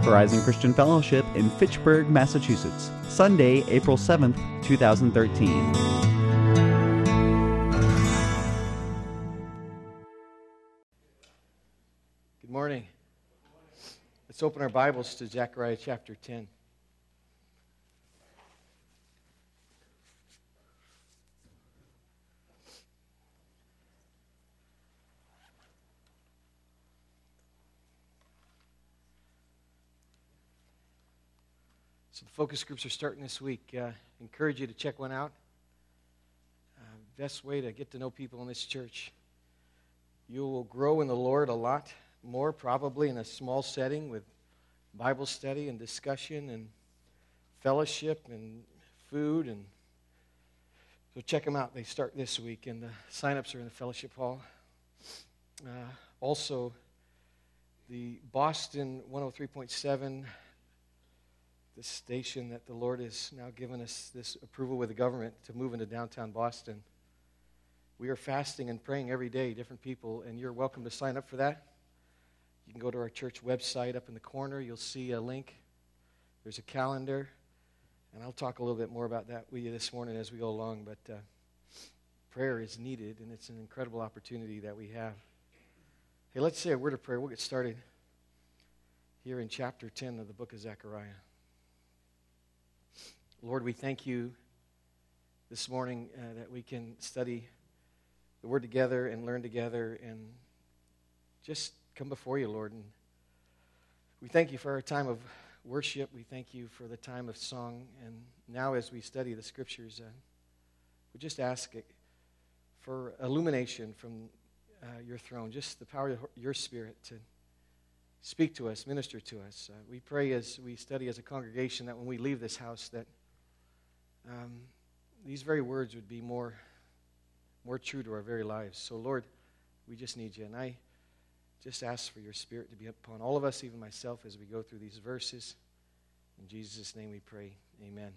Horizon Christian Fellowship in Fitchburg, Massachusetts. Sunday, April 7th, 2013. Good morning. Let's open our Bibles to Zechariah chapter 10. So the focus groups are starting this week. Encourage you to check one out. Best way to get to know people in this church. You will grow in the Lord a lot more probably in a small setting with Bible study and discussion and fellowship and food. And so check them out. They start this week, and the sign-ups are in the fellowship hall. Also, the Boston 103.7, the station that the Lord has now given us this approval with the government to move into downtown Boston. We are fasting and praying every day, different people, and you're welcome to sign up for that. You can go to our church website up in the corner. You'll see a link. There's a calendar, and I'll talk a little bit more about that with you this morning as we go along, but prayer is needed, and it's an incredible opportunity that we have. Hey, let's say a word of prayer. We'll get started here in chapter 10 of the book of Zechariah. Lord, we thank you this morning that we can study the Word together and learn together and just come before you, Lord. And we thank you for our time of worship. We thank you for the time of song. And now as we study the Scriptures, we just ask for illumination from your throne, just the power of your Spirit to speak to us, minister to us. We pray as we study as a congregation that when we leave this house that these very words would be more true to our very lives. So, Lord, we just need you. And I just ask for your Spirit to be upon all of us, even myself, as we go through these verses. In Jesus' name we pray. Amen.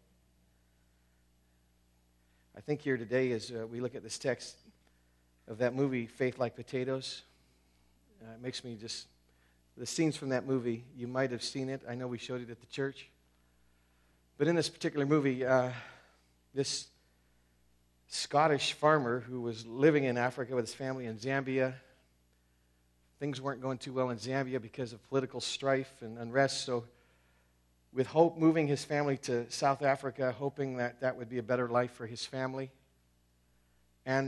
I think here today as we look at this text of that movie, Faith Like Potatoes, it makes me just, the scenes from that movie, you might have seen it. I know we showed it at the church. But in this particular movie, this Scottish farmer who was living in Africa with his family in Zambia, things weren't going too well in Zambia because of political strife and unrest. So with hope, moving his family to South Africa, hoping that that would be a better life for his family. And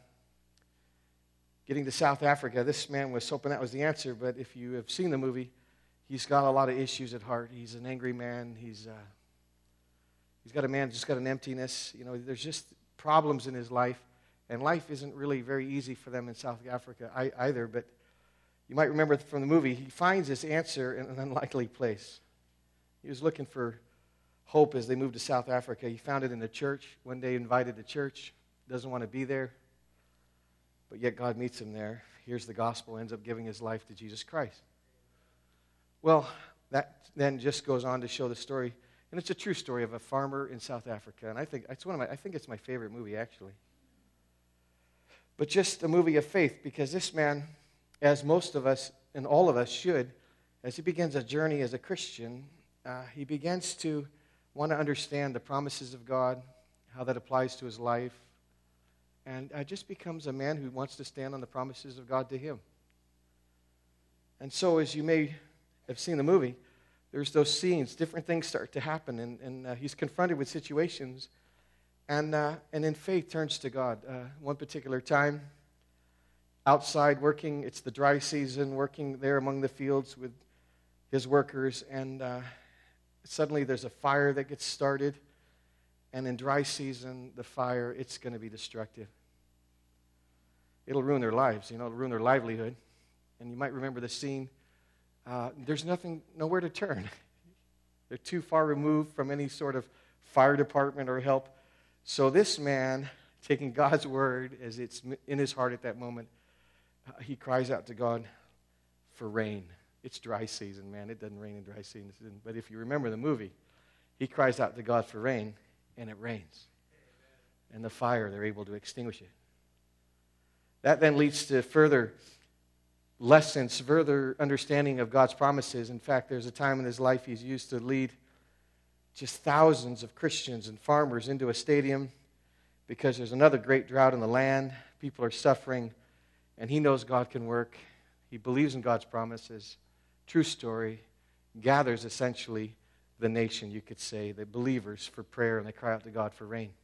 getting to South Africa, this man was hoping that was the answer. But if you have seen the movie, he's got a lot of issues at heart. He's an angry man. He's got a man just got an emptiness. You know, there's just problems in his life, and life isn't really very easy for them in South Africa either. But you might remember from the movie, he finds his answer in an unlikely place. He was looking for hope as they moved to South Africa. He found it in the church. One day invited to church, doesn't want to be there, but yet God meets him there. Hears the gospel, ends up giving his life to Jesus Christ. Well, that then just goes on to show the story. And it's a true story of a farmer in South Africa. And I think it's my favorite movie, actually. But just a movie of faith, because this man, as most of us and all of us should, as he begins a journey as a Christian, he begins to want to understand the promises of God, how that applies to his life, and just becomes a man who wants to stand on the promises of God to him. And so, as you may have seen the movie, there's those scenes, different things start to happen, and he's confronted with situations, and in faith turns to God. One particular time, outside working, it's the dry season, working there among the fields with his workers, and suddenly there's a fire that gets started, and in dry season, the fire, it's going to be destructive. It'll ruin their lives, it'll ruin their livelihood, and you might remember the scene. There's nowhere to turn. They're too far removed from any sort of fire department or help. So this man, taking God's word as it's in his heart at that moment, he cries out to God for rain. It's dry season, man. It doesn't rain in dry season. But if you remember the movie, he cries out to God for rain, and it rains. And the fire, they're able to extinguish it. That then leads to further lessons, further understanding of God's promises. In fact, there's a time in his life he's used to lead just thousands of Christians and farmers into a stadium because there's another great drought in the land. People are suffering, and he knows God can work. He believes in God's promises. True story. Gathers essentially the nation, you could say, the believers for prayer, and they cry out to God for rain.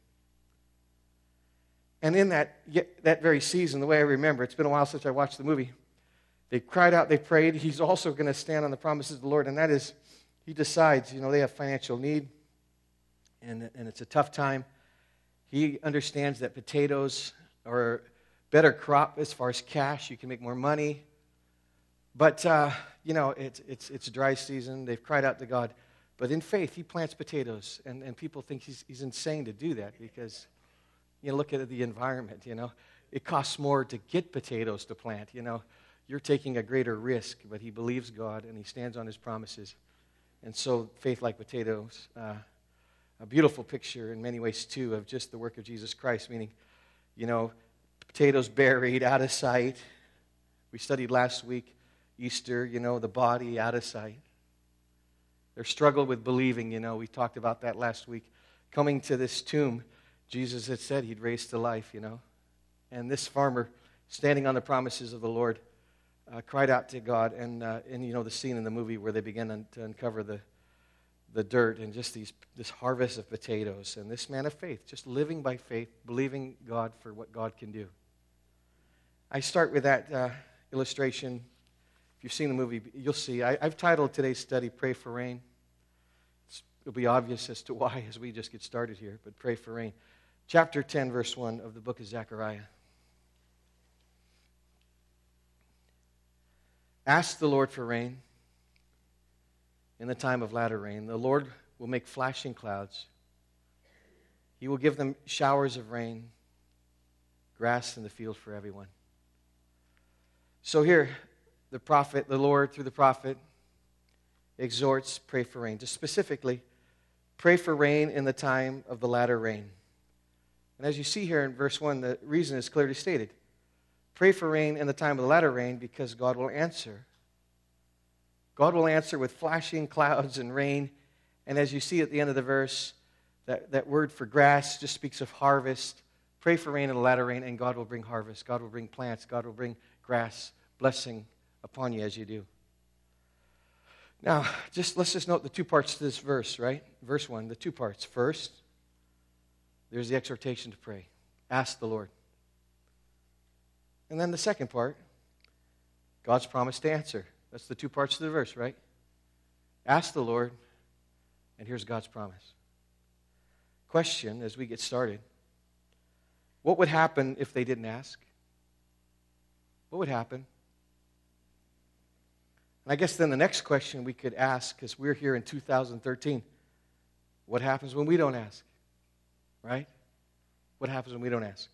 And in that very season, the way I remember, it's been a while since I watched the movie, they cried out, they prayed. He's also going to stand on the promises of the Lord, and that is, he decides, they have financial need, and it's a tough time. He understands that potatoes are a better crop as far as cash. You can make more money. But, it's a dry season. They've cried out to God. But in faith, he plants potatoes, and people think he's insane to do that because, look at the environment, It costs more to get potatoes to plant, You're taking a greater risk, but he believes God, and he stands on his promises. And so, faith like potatoes, a beautiful picture in many ways, too, of just the work of Jesus Christ, meaning, potatoes buried, out of sight. We studied last week, Easter, the body out of sight. Their struggle with believing, we talked about that last week. Coming to this tomb, Jesus had said he'd raise to life, And this farmer, standing on the promises of the Lord, cried out to God, and the scene in the movie where they begin to uncover the dirt and just this harvest of potatoes, and this man of faith, just living by faith, believing God for what God can do. I start with that illustration. If you've seen the movie, you'll see. I've titled today's study, Pray for Rain. It'll be obvious as to why as we just get started here, but pray for rain. Chapter 10, verse 1 of the book of Zechariah. Ask the Lord for rain in the time of latter rain. The Lord will make flashing clouds. He will give them showers of rain, grass in the field for everyone. So here, the Lord, through the prophet, exhorts, pray for rain. Just specifically, pray for rain in the time of the latter rain. And as you see here in verse 1, the reason is clearly stated. Pray for rain in the time of the latter rain because God will answer. God will answer with flashing clouds and rain. And as you see at the end of the verse, that word for grass just speaks of harvest. Pray for rain in the latter rain, and God will bring harvest. God will bring plants. God will bring grass, blessing upon you as you do. Now, let's just note the two parts to this verse, right? Verse 1, the two parts. First, there's the exhortation to pray. Ask the Lord. And then the second part, God's promise to answer. That's the two parts of the verse, right? Ask the Lord, and here's God's promise. Question as we get started. What would happen if they didn't ask? What would happen? And I guess then the next question we could ask, because we're here in 2013, what happens when we don't ask? Right? What happens when we don't ask?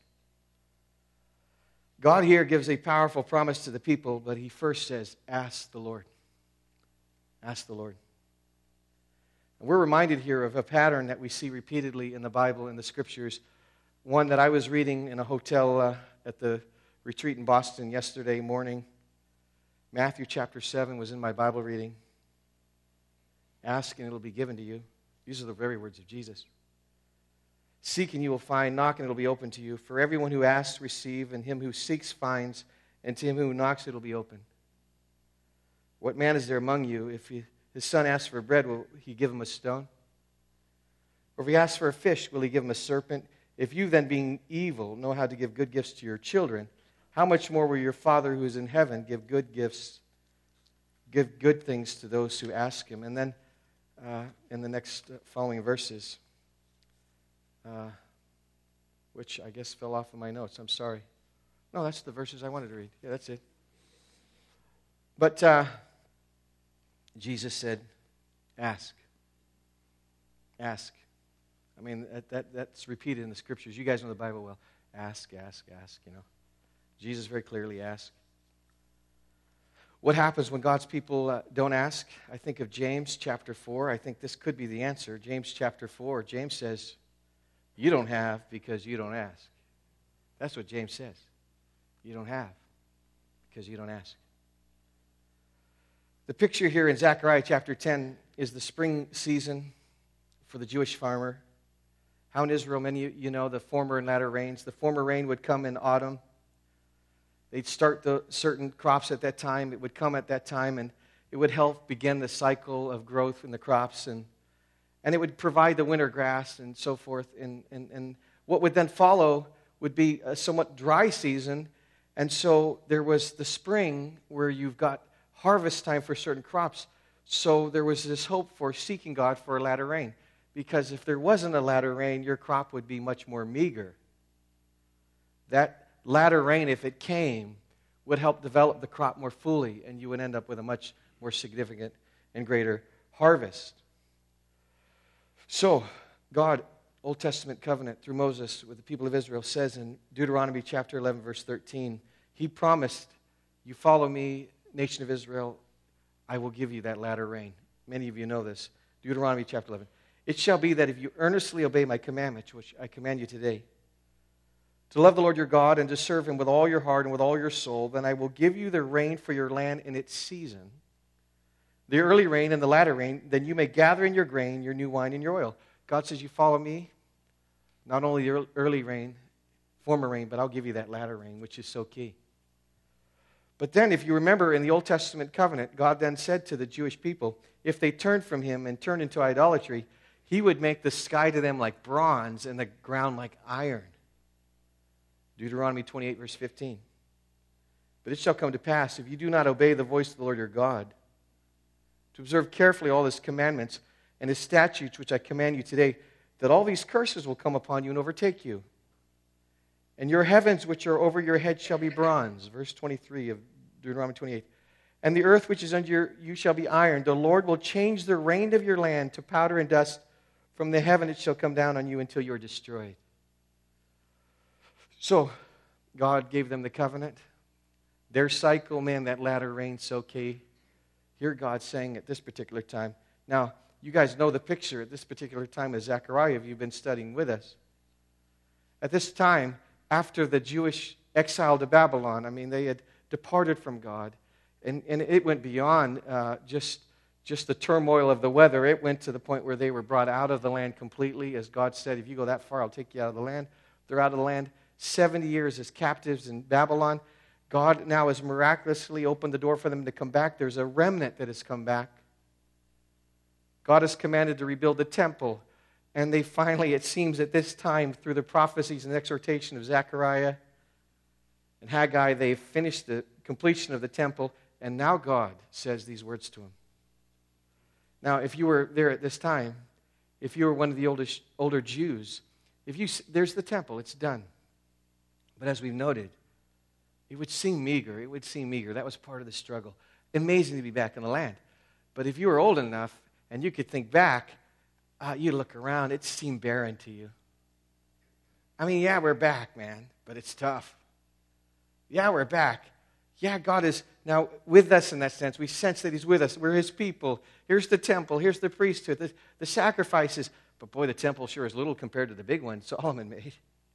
God here gives a powerful promise to the people, but he first says, ask the Lord. Ask the Lord. And we're reminded here of a pattern that we see repeatedly in the Bible, in the Scriptures. One that I was reading in a hotel at the retreat in Boston yesterday morning. Matthew chapter 7 was in my Bible reading. Ask and it'll be given to you. These are the very words of Jesus. Seek and you will find. Knock and it'll be open to you. For everyone who asks, receive, and him who seeks finds, and to him who knocks it'll be open. What man is there among you, if his son asks for bread, will he give him a stone? Or if he asks for a fish, will he give him a serpent? If you then, being evil, know how to give good gifts to your children, how much more will your Father who is in heaven give good gifts, give good things to those who ask him? And then in the next following verses, which I guess fell off of my notes, I'm sorry. No, that's the verses I wanted to read. Yeah, that's it. But Jesus said, ask. Ask. I mean, that's repeated in the Scriptures. You guys know the Bible well. Ask, ask, ask, Jesus very clearly asked. What happens when God's people don't ask? I think of James chapter 4. I think this could be the answer. James chapter 4. James says, you don't have because you don't ask. That's what James says. You don't have because you don't ask. The picture here in Zechariah chapter 10 is the spring season for the Jewish farmer. How in Israel, many of you know the former and latter rains. The former rain would come in autumn. They'd start the certain crops at that time. It would come at that time, and it would help begin the cycle of growth in the crops, and it would provide the winter grass and so forth. And what would then follow would be a somewhat dry season, and so there was the spring where you've got harvest time for certain crops. So there was this hope for seeking God for a latter rain, because if there wasn't a latter rain, your crop would be much more meager. That latter rain, if it came, would help develop the crop more fully, and you would end up with a much more significant and greater harvest. So, God, Old Testament covenant through Moses with the people of Israel, says in Deuteronomy chapter 11, verse 13, He promised, you follow me, nation of Israel, I will give you that latter rain. Many of you know this. Deuteronomy chapter 11. It shall be that if you earnestly obey my commandments, which I command you today, to love the Lord your God and to serve him with all your heart and with all your soul, then I will give you the rain for your land in its season, the early rain and the latter rain, then you may gather in your grain, your new wine, and your oil. God says, you follow me, not only the early rain, former rain, but I'll give you that latter rain, which is so key. But then, if you remember in the Old Testament covenant, God then said to the Jewish people, if they turned from him and turned into idolatry, he would make the sky to them like bronze and the ground like iron. Deuteronomy 28, verse 15. But it shall come to pass, if you do not obey the voice of the Lord your God, to observe carefully all his commandments and his statutes, which I command you today, that all these curses will come upon you and overtake you. And your heavens which are over your head shall be bronze. Verse 23 of Deuteronomy 28. And the earth which is under you shall be iron. The Lord will change the rain of your land to powder and dust. From the heaven it shall come down on you until you are destroyed. So, God gave them the covenant. Their cycle, man, that latter rain, so key. Here God saying at this particular time. Now, you guys know the picture at this particular time of Zechariah if you've been studying with us. At this time, after the Jewish exile to Babylon, I mean, they had departed from God. And it went beyond just the turmoil of the weather. It went to the point where they were brought out of the land completely. As God said, if you go that far, I'll take you out of the land. They're out of the land. 70 years as captives in Babylon. God now has miraculously opened the door for them to come back. There's a remnant that has come back. God has commanded to rebuild the temple. And they finally, it seems at this time, through the prophecies and exhortation of Zechariah and Haggai, they've finished the completion of the temple. And now God says these words to him. Now, if you were there at this time, if you were one of the older Jews, there's the temple, it's done. But as we've noted, it would seem meager. It would seem meager. That was part of the struggle. Amazing to be back in the land. But if you were old enough and you could think back, you look around, it seemed barren to you. I mean, yeah, we're back, man, but it's tough. Yeah, we're back. Yeah, God is now with us in that sense. We sense that he's with us. We're his people. Here's the temple. Here's the priesthood, the sacrifices. But boy, the temple sure is little compared to the big one Solomon made.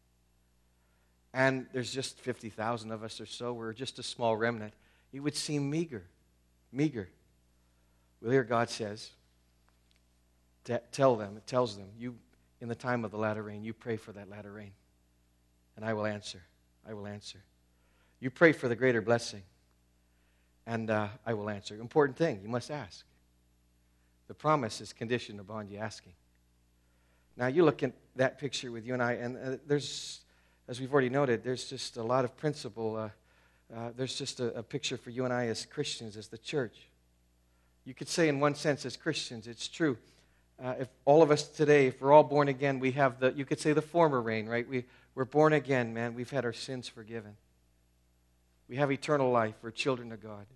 And there's just 50,000 of us or so. We're just a small remnant. It would seem meager. Meager. Well, here God says, it tells them, you, in the time of the latter rain, you pray for that latter rain. And I will answer. I will answer. You pray for the greater blessing. And I will answer. Important thing, you must ask. The promise is conditioned upon you asking. Now, you look at that picture with you and I, and there's, as we've already noted, there's just a lot of principle. There's just a picture for you and I as Christians, as the church. You could say in one sense as Christians, it's true. If all of us today, if we're all born again, we have you could say the former rain, right? We're born again, man. We've had our sins forgiven. We have eternal life. We're children of God.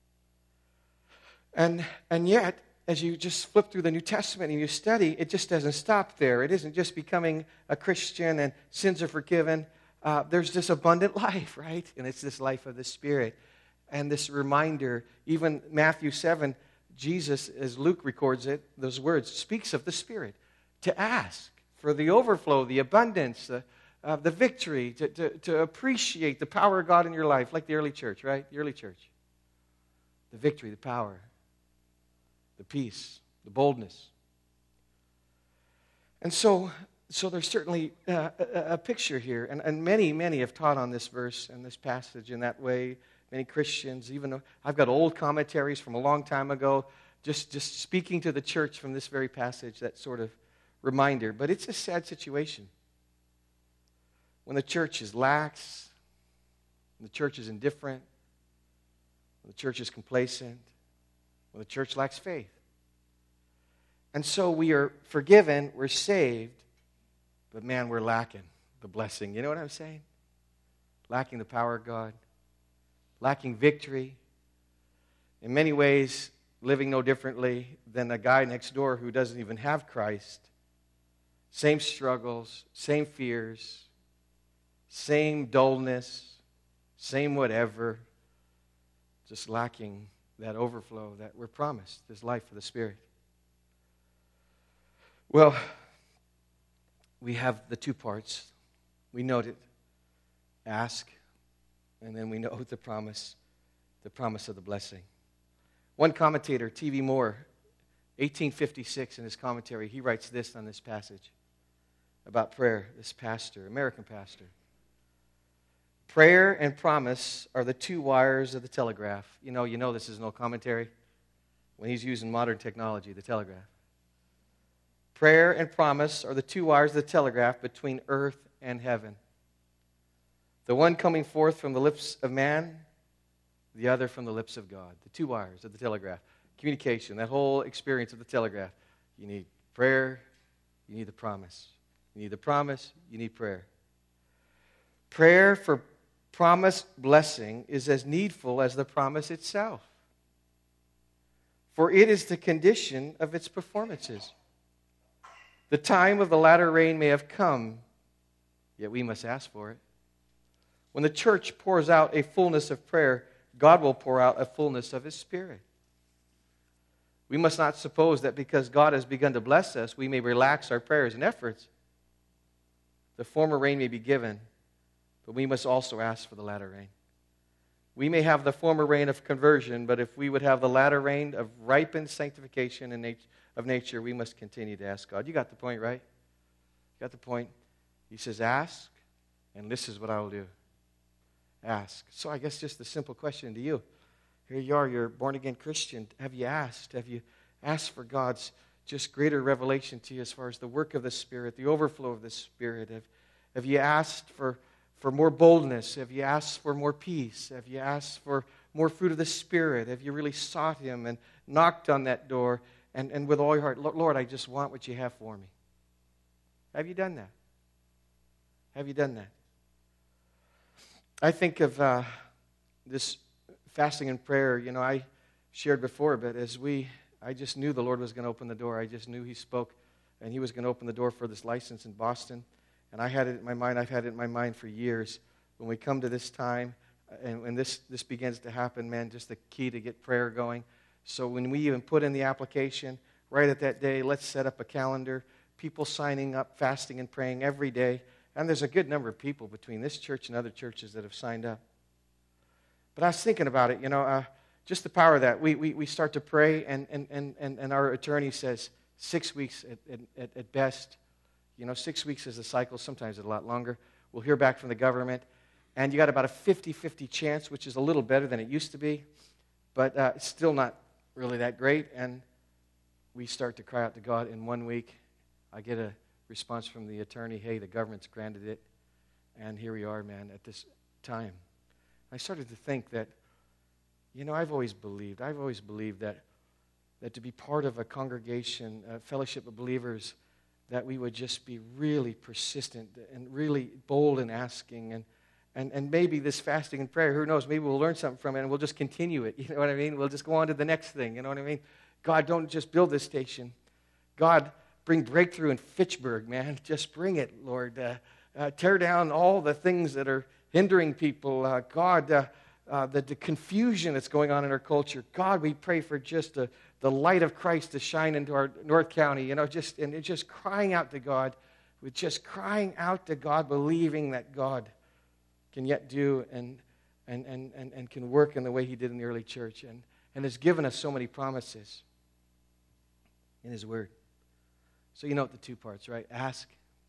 And yet, as you just flip through the New Testament and you study, it just doesn't stop there. It isn't just becoming a Christian and sins are forgiven. There's this abundant life, right? And it's this life of the Spirit. And this reminder, even Matthew 7, Jesus, as Luke records it, those words, speaks of the Spirit. To ask for the overflow, the abundance, the victory, to appreciate the power of God in your life, like the early church, right? The early church. The victory, the power. the peace, the boldness. And so there's certainly a picture here. And many have taught on this verse and this passage in that way. Many Christians, even though I've got old commentaries from a long time ago, just speaking to the church from this very passage, that sort of reminder. But it's a sad situation. When the church is lax, when the church is indifferent, when the church is complacent, when the church lacks faith. And so we are forgiven, we're saved, but man, we're lacking the blessing. You know what I'm saying? Lacking the power of God, lacking victory. In many ways, living no differently than the guy next door who doesn't even have Christ. Same struggles, same fears, same dullness, same whatever, just lacking that overflow that we're promised, this life of the Spirit. Well, we have the two parts. We note it, ask, and then we know the promise of the blessing. One commentator, T.V. Moore, 1856, in his commentary, he writes this on this passage about prayer, this pastor, American pastor. Prayer and promise are the two wires of the telegraph. You know this is no commentary when he's using modern technology, the telegraph. Prayer and promise are the two wires of the telegraph between earth and heaven. The one coming forth from the lips of man, the other from the lips of God. The two wires of the telegraph. Communication, that whole experience of the telegraph. You need prayer, you need the promise. You need the promise, you need prayer. Prayer for promised blessing is as needful as the promise itself, for it is the condition of its performances. The time of the latter rain may have come, yet we must ask for it. When the church pours out a fullness of prayer, God will pour out a fullness of His Spirit. We must not suppose that because God has begun to bless us, we may relax our prayers and efforts. The former rain may be given, but we must also ask for the latter rain. We may have the former rain of conversion, but if we would have the latter rain of ripened sanctification and of nature, we must continue to ask God. You got the point, right? You got the point? He says, ask, and this is what I will do. Ask. So I guess just the simple question to you. Here you are, you're a born-again Christian. Have you asked? Have you asked for God's just greater revelation to you as far as the work of the Spirit, the overflow of the Spirit? Have you asked for more boldness? Have you asked for more peace? Have you asked for more fruit of the Spirit? Have you really sought Him and knocked on that door and with all your heart, Lord, I just want what you have for me? Have you done that? Have you done that? I think of this fasting and prayer. I shared before, but I just knew the Lord was going to open the door. I just knew He spoke, and He was going to open the door for this license in Boston. And I had it in my mind. I've had it in my mind for years. When we come to this time, and when this begins to happen, man, just the key to get prayer going. So when we even put in the application, right at that day, let's set up a calendar. People signing up, fasting and praying every day. And there's a good number of people between this church and other churches that have signed up. But I was thinking about it, just the power of that. We start to pray, and our attorney says 6 weeks at best. 6 weeks is a cycle, sometimes it's a lot longer. We'll hear back from the government, and you got about a 50-50 chance, which is a little better than it used to be, but it's still not really that great. And we start to cry out to God. In 1 week, I get a response from the attorney, hey, the government's granted it, and here we are, man, at this time. I started to think that, I've always believed that to be part of a congregation, a fellowship of believers, that we would just be really persistent and really bold in asking, and maybe this fasting and prayer, who knows, maybe we'll learn something from it and we'll just continue it, you know what I mean? We'll just go on to the next thing, you know what I mean? God, don't just build this station. God, bring breakthrough in Fitchburg, man. Just bring it, Lord. Tear down all the things that are hindering people. God, the confusion that's going on in our culture. God, we pray for just the light of Christ to shine into our North County. Just crying out to God. We're just crying out to God, believing that God can yet do and can work in the way He did in the early church and has given us so many promises. in His Word. So you know the two parts, right? Ask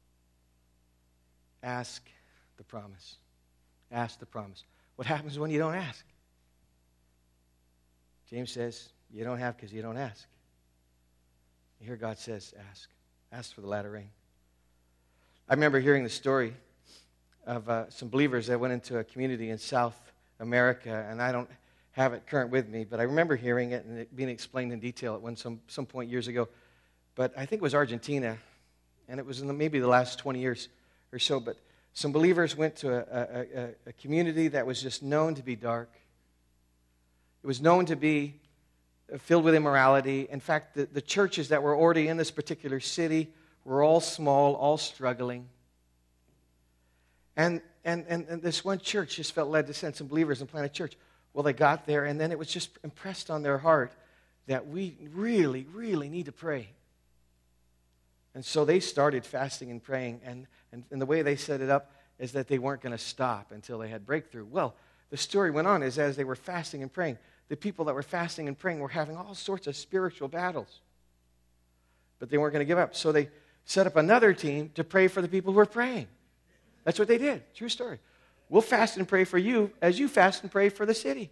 the promise. Ask the promise. What happens when you don't ask? James says, you don't have because you don't ask. Here God says, ask. Ask for the latter rain. I remember hearing the story of some believers that went into a community in South America, and I don't have it current with me, but I remember hearing it and it being explained in detail at some point years ago. But I think it was Argentina, and it was in maybe the last 20 years or so. But some believers went to a community that was just known to be dark. It was known to be filled with immorality. In fact, the churches that were already in this particular city were all small, all struggling. And this one church just felt led to send some believers and plant a church. Well, they got there, and then it was just impressed on their heart that we really, really need to pray. And so they started fasting and praying, and the way they set it up is that they weren't going to stop until they had breakthrough. Well, the story went on as they were fasting and praying, the people that were fasting and praying were having all sorts of spiritual battles. But they weren't going to give up. So they set up another team to pray for the people who were praying. That's what they did. True story. We'll fast and pray for you as you fast and pray for the city.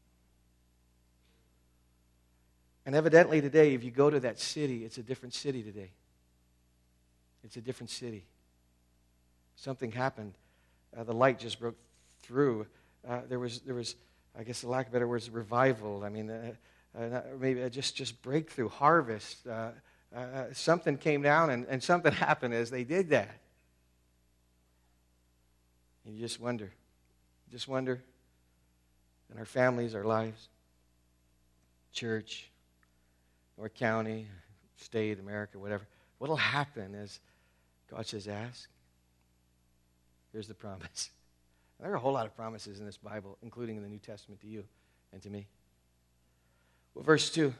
And evidently today, if you go to that city, it's a different city today. It's a different city. Something happened. The light just broke through. There was, I guess, the lack of better words, revival. I mean, maybe just breakthrough, harvest. Something came down and something happened as they did that. And you just wonder in our families, our lives, church, North County, state, America, whatever, what will happen is God says, ask. Here's the promise. And there are a whole lot of promises in this Bible, including in the New Testament to you and to me. Well, verse 2.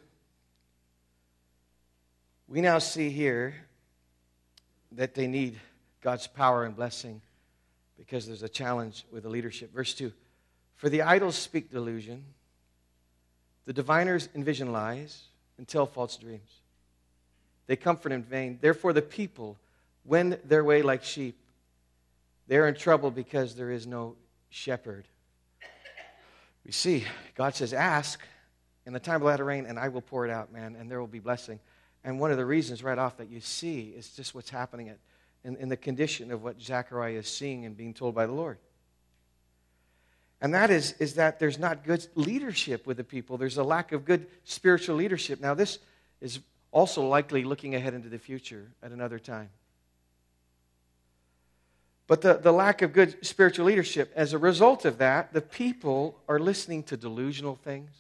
We now see here that they need God's power and blessing because there's a challenge with the leadership. Verse 2. For the idols speak delusion, the diviners envision lies and tell false dreams. They comfort in vain. Therefore the people wend their way like sheep. They are in trouble because there is no shepherd. We see, God says, ask in the time of latter rain, and I will pour it out, man, and there will be blessing. And one of the reasons right off that you see is just what's happening in the condition of what Zechariah is seeing and being told by the Lord. And that is that there's not good leadership with the people. There's a lack of good spiritual leadership. Now, this is also likely looking ahead into the future at another time. But the lack of good spiritual leadership, as a result of that, the people are listening to delusional things.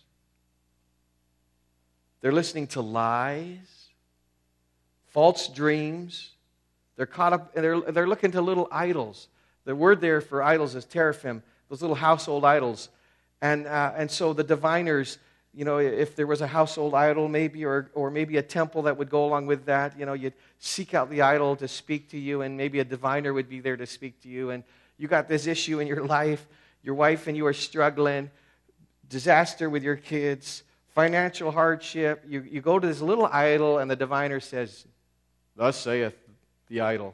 They're listening to lies, false dreams. They're caught up, they're looking to little idols. The word there for idols is teraphim, those little household idols. And so the diviners, you know, if there was a household idol maybe, or maybe a temple that would go along with that, you know, you'd seek out the idol to speak to you, and maybe a diviner would be there to speak to you. And you got this issue in your life, your wife and you are struggling, disaster with your kids, financial hardship. You go to this little idol, and the diviner says, "Thus saith the idol."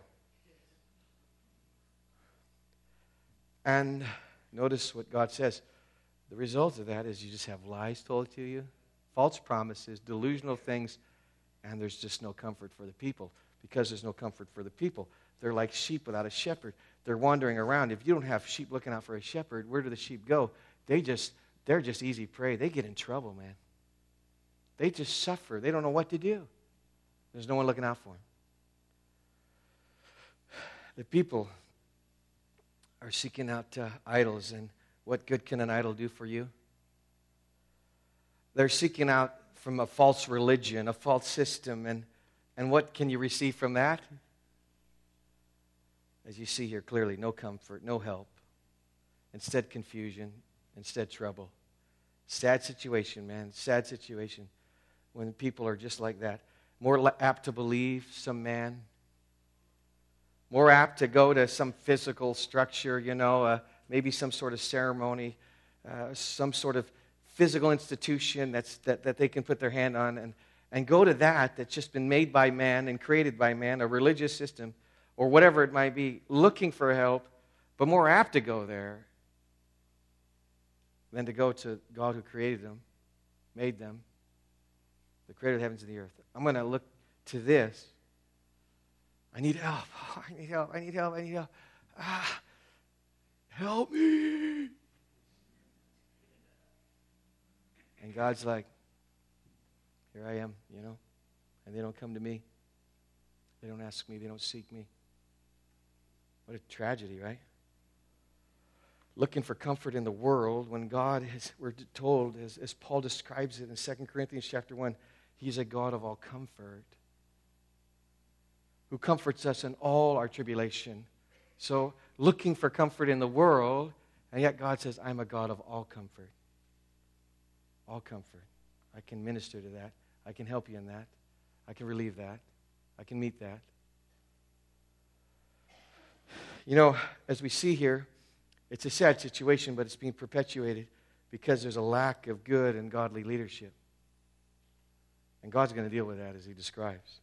And notice what God says. The result of that is you just have lies told to you, false promises, delusional things, and there's just no comfort for the people. Because there's no comfort for the people, they're like sheep without a shepherd. They're wandering around. If you don't have sheep looking out for a shepherd, where do the sheep go? They're just easy prey. They get in trouble, man. They just suffer. They don't know what to do. There's no one looking out for them. The people are seeking out idols, and what good can an idol do for you? They're seeking out from a false religion, a false system, and what can you receive from that? As you see here clearly, no comfort, no help. Instead, confusion. Instead, trouble. Sad situation, man. Sad situation when people are just like that. More apt to believe some man. More apt to go to some physical structure, you know, maybe some sort of ceremony, some sort of physical institution that they can put their hand on, and go to that's just been made by man and created by man, a religious system, or whatever it might be, looking for help, but more apt to go there than to go to God who created them, made them, the creator of the heavens and the earth. I'm going to look to this. I need help. Oh, I need help. I need help. I need help. Help me. And God's like, here I am, and they don't come to me. They don't ask me. They don't seek me. What a tragedy, right? Looking for comfort in the world when God is, we're told, as Paul describes it in 2 Corinthians chapter 1, He's a God of all comfort, who comforts us in all our tribulation. So, looking for comfort in the world, and yet God says, I'm a God of all comfort. All comfort. I can minister to that. I can help you in that. I can relieve that. I can meet that. As we see here, it's a sad situation, but it's being perpetuated because there's a lack of good and godly leadership. And God's going to deal with that as He describes.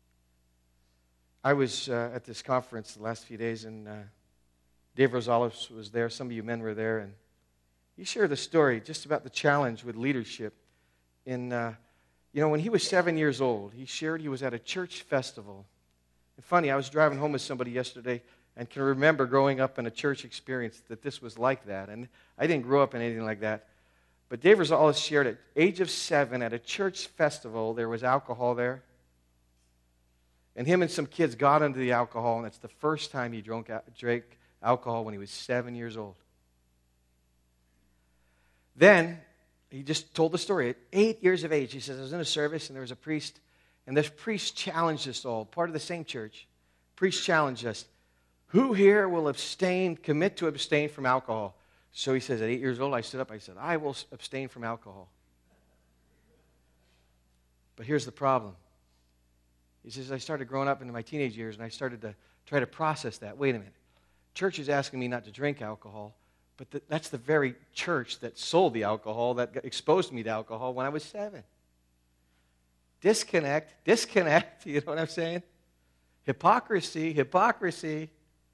I was at this conference the last few days, and Dave Rosales was there. Some of you men were there, and he shared the story just about the challenge with leadership. When he was 7 years old, he shared he was at a church festival. And funny, I was driving home with somebody yesterday and can remember growing up in a church experience that this was like that. And I didn't grow up in anything like that. But Dave Rosales shared at age of 7 at a church festival, there was alcohol there. And him and some kids got into the alcohol, and it's the first time he drank alcohol when he was 7 years old. Then, he just told the story. At 8 years of age, he says, I was in a service, and there was a priest, and this priest challenged us all, part of the same church. Priest challenged us, who here will commit to abstain from alcohol? So he says, at 8 years old, I stood up, I said, I will abstain from alcohol. But here's the problem. He says, I started growing up into my teenage years, and I started to try to process that. Wait a minute. Church is asking me not to drink alcohol, but that's the very church that sold the alcohol, that exposed me to alcohol when I was 7. Disconnect, you know what I'm saying? Hypocrisy.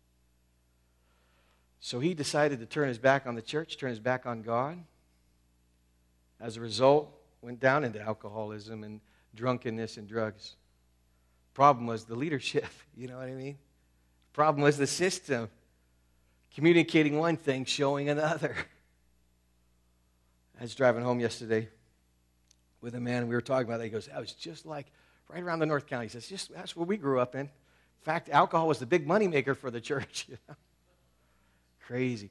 So he decided to turn his back on the church, turn his back on God. As a result, went down into alcoholism and drunkenness and drugs. Problem was the leadership, you know what I mean? Problem was the system. Communicating one thing, showing another. I was driving home yesterday with a man, and we were talking about that. He goes, I was just like, right around the North County. He says, that's where we grew up in. In fact, alcohol was the big moneymaker for the church. Crazy.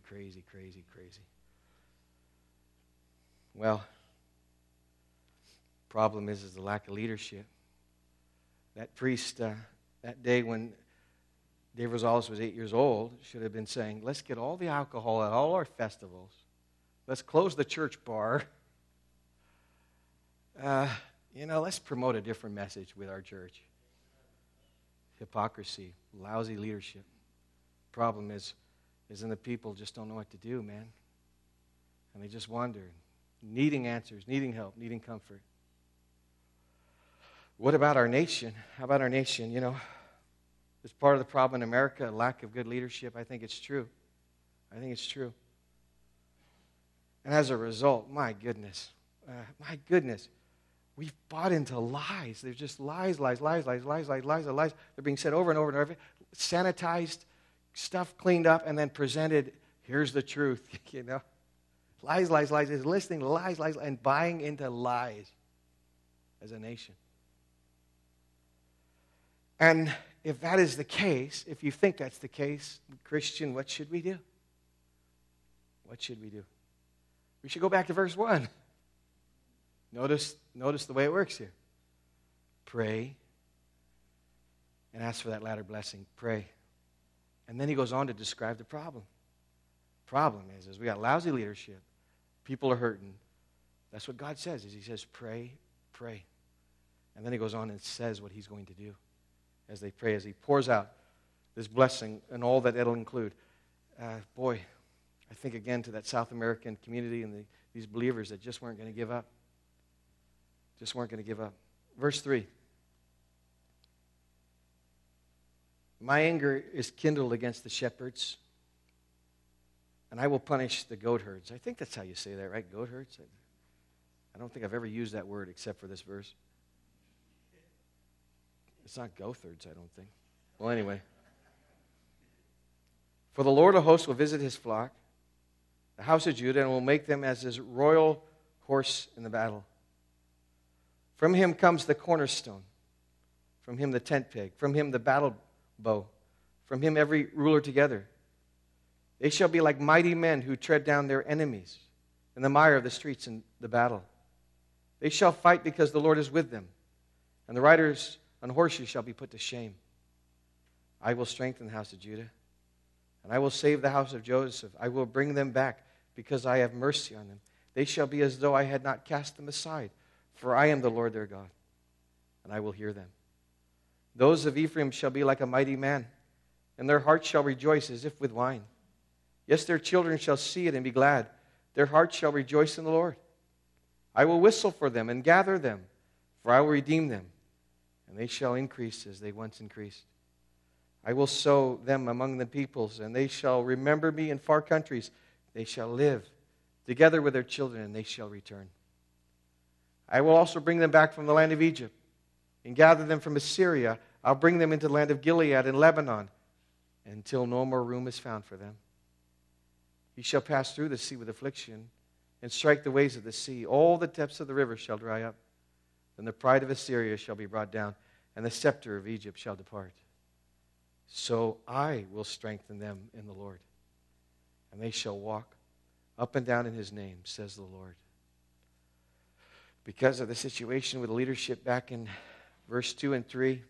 Well, problem is the lack of leadership. That priest, that day when Dave Rosales was 8 years old, should have been saying, let's get all the alcohol at all our festivals. Let's close the church bar. Let's promote a different message with our church. Hypocrisy, lousy leadership. Problem is in the people just don't know what to do, man. And they just wander, needing answers, needing help, needing comfort. What about our nation? How about our nation? Is part of the problem in America a lack of good leadership? I think it's true. And as a result, my goodness, we've bought into lies. There's just lies. They're being said over and over and over. Sanitized, stuff cleaned up, and then presented, here's the truth, Lies. Is listening to lies, and buying into lies as a nation. And if that is the case, if you think that's the case, Christian, what should we do? What should we do? We should go back to verse 1. Notice the way it works here. Pray and ask for that latter blessing. Pray. And then he goes on to describe the problem. Problem is we got lousy leadership. People are hurting. That's what God says. He says, pray. And then he goes on and says what he's going to do as they pray, as he pours out this blessing and all that it'll include. I think again to that South American community and these believers that just weren't going to give up. Verse 3. My anger is kindled against the shepherds, and I will punish the goat herds. I think that's how you say that, right? Goat herds? I don't think I've ever used that word except for this verse. It's not goat herds, I don't think. Well, anyway. For the Lord of hosts will visit his flock, the house of Judah, and will make them as his royal horse in the battle. From him comes the cornerstone, from him the tent peg, from him the battle bow, from him every ruler together. They shall be like mighty men who tread down their enemies in the mire of the streets in the battle. They shall fight because the Lord is with them, and the riders on horses shall be put to shame. I will strengthen the house of Judah, and I will save the house of Joseph. I will bring them back because I have mercy on them. They shall be as though I had not cast them aside, for I am the Lord their God, and I will hear them. Those of Ephraim shall be like a mighty man, and their hearts shall rejoice as if with wine. Yes, their children shall see it and be glad. Their hearts shall rejoice in the Lord. I will whistle for them and gather them, for I will redeem them, and they shall increase as they once increased. I will sow them among the peoples, and they shall remember me in far countries. They shall live together with their children, and they shall return. I will also bring them back from the land of Egypt, and gather them from Assyria. I'll bring them into the land of Gilead and Lebanon, until no more room is found for them. He shall pass through the sea with affliction, and strike the waves of the sea. All the depths of the river shall dry up. Then the pride of Assyria shall be brought down, and the scepter of Egypt shall depart. So I will strengthen them in the Lord, and they shall walk up and down in his name, says the Lord. Because of the situation with leadership back in verse 2 and 3,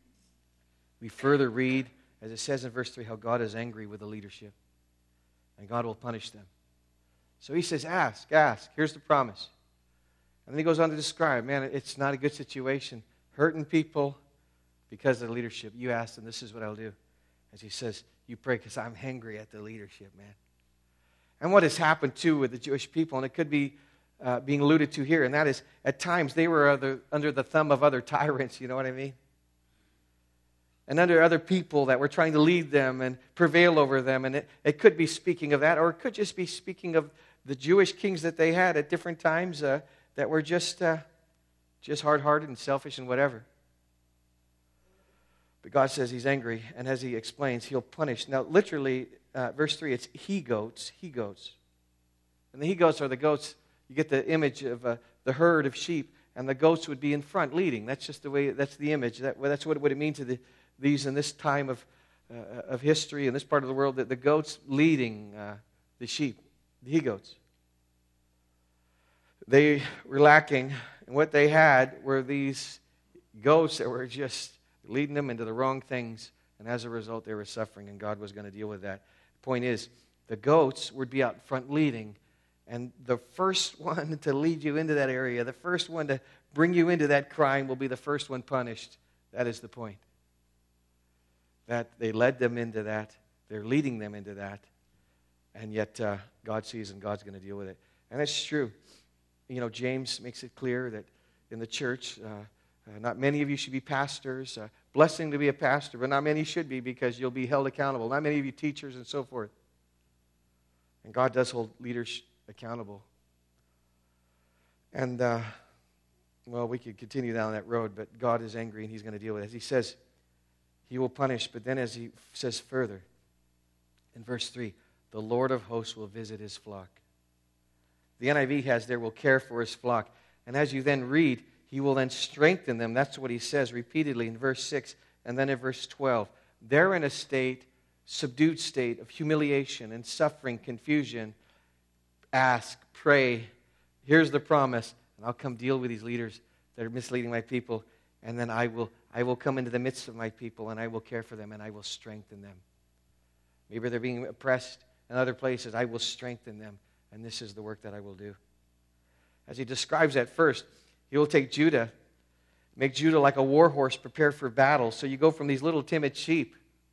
we further read, as it says in verse 3, how God is angry with the leadership, and God will punish them. So he says, ask. Here's the promise. And then he goes on to describe, man, it's not a good situation. Hurting people because of the leadership. You ask, and this is what I'll do. As he says, you pray because I'm angry at the leadership, man. And what has happened, too, with the Jewish people, and it could be being alluded to here, and that is, at times, they were under the thumb of other tyrants, you know what I mean? And under other people that were trying to lead them and prevail over them. And it could be speaking of that, or it could just be speaking of the Jewish kings that they had at different times that were just hard-hearted and selfish and whatever. But God says he's angry, and as he explains, he'll punish. Now, literally, verse 3, it's he-goats. And the he-goats are the goats. You get the image of the herd of sheep, and the goats would be in front leading. That's just the way, that's the image. That's what it would mean to these in this time of history, in this part of the world, that the goats leading the sheep, the he-goats. They were lacking, and what they had were these goats that were just leading them into the wrong things, and as a result, they were suffering, and God was going to deal with that. The point is, the goats would be out front leading, and the first one to lead you into that area, the first one to bring you into that crime will be the first one punished. That is the point. That they led them into that. They're leading them into that. And yet God sees and God's going to deal with it. And it's true. You know, James makes it clear that in the church, not many of you should be pastors. Blessing to be a pastor, but not many should be because you'll be held accountable. Not many of you teachers and so forth. And God does hold leaders accountable. And, well, we could continue down that road, but God is angry and he's going to deal with it. As he says, he will punish, but then as he says further, in verse 3, the Lord of hosts will visit his flock. The NIV has there, will care for his flock. And as you then read, he will then strengthen them. That's what he says repeatedly in verse 6 and then in verse 12. They're in a subdued state of humiliation and suffering, confusion. Ask, pray. Here's the promise. And I'll come deal with these leaders that are misleading my people. And then I will come into the midst of my people and I will care for them and I will strengthen them. Maybe they're being oppressed in other places. I will strengthen them. And this is the work that I will do. As he describes at first, he will take Judah, make Judah like a war horse prepared for battle. So you go from these little timid sheep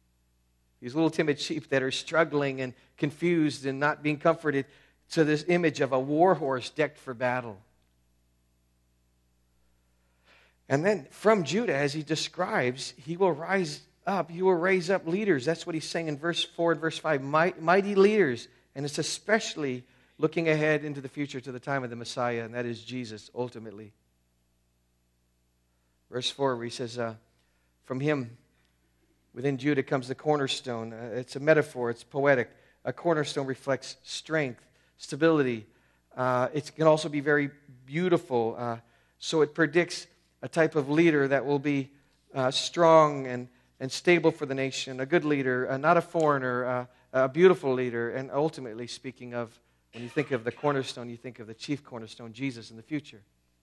that are struggling and confused and not being comforted, to this image of a war horse decked for battle. And then from Judah, as he describes, he will rise up. He will raise up leaders. That's what he's saying in verse 4 and verse 5. Mighty leaders. And it's especially looking ahead into the future to the time of the Messiah, and that is Jesus, ultimately. Verse 4, where he says, from him, within Judah comes the cornerstone. It's a metaphor. It's poetic. A cornerstone reflects strength, stability. It can also be very beautiful. So it predicts a type of leader that will be strong and stable for the nation, a good leader, not a foreigner, a beautiful leader, and ultimately, speaking of, when you think of the cornerstone, you think of the chief cornerstone, Jesus, in the future.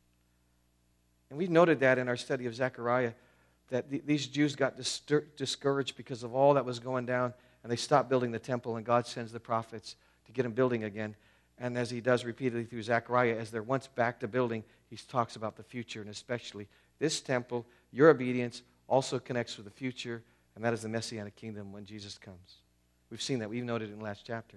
And we noted that in our study of Zechariah, that these Jews got discouraged because of all that was going down, and they stopped building the temple, and God sends the prophets to get them building again. And as he does repeatedly through Zechariah, as they're once back to building, he talks about the future, and especially this temple, your obedience also connects with the future, and that is the Messianic kingdom when Jesus comes. We've seen that. We've noted it in the last chapter.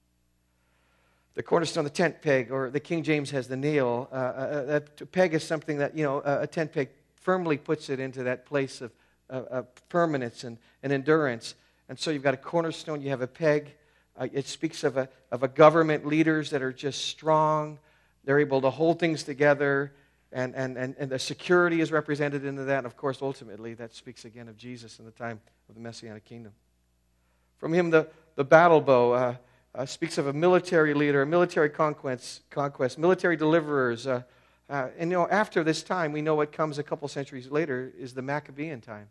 The cornerstone, the tent peg, or the King James has the nail. A peg is something that, a tent peg firmly puts it into that place of permanence and endurance. And so you've got a cornerstone, you have a peg. It speaks of a government, leaders that are just strong. They're able to hold things together, and the security is represented into that. And of course, ultimately, that speaks again of Jesus in the time of the Messianic kingdom. From him, the battle bow speaks of a military leader, a military conquest, military deliverers. And after this time, we know what comes a couple centuries later is the Maccabean time.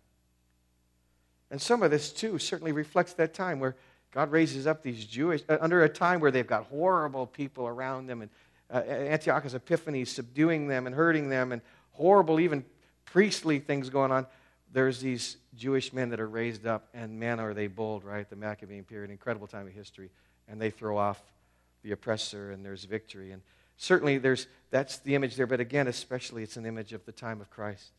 And some of this, too, certainly reflects that time where God raises up these Jewish, under a time where they've got horrible people around them, and Antiochus Epiphanes subduing them and hurting them, and horrible, even priestly things going on. There's these Jewish men that are raised up, and man, are they bold, right? The Maccabean period, incredible time of history. And they throw off the oppressor, and there's victory. And certainly that's the image there, but again, especially it's an image of the time of Christ.